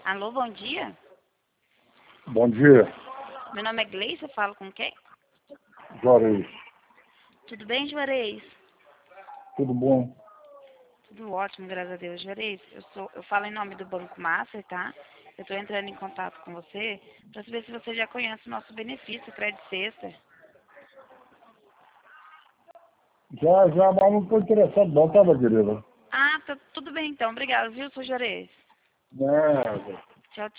Alô, bom dia. Bom dia, Meu nome é Gleice, eu falo com quem? Juarez. Tudo bem, Juarez? Tudo bom? Tudo ótimo, graças a Deus. Juarez, eu falo em nome do Banco Master, tá? Eu estou entrando em contato com você para saber se você já conhece o nosso benefício, Credit Sexta. Já, mas não estou interessado não, tá, minha querida? Ah, tá tudo bem então. Obrigado, viu, seu Juarez? Nada.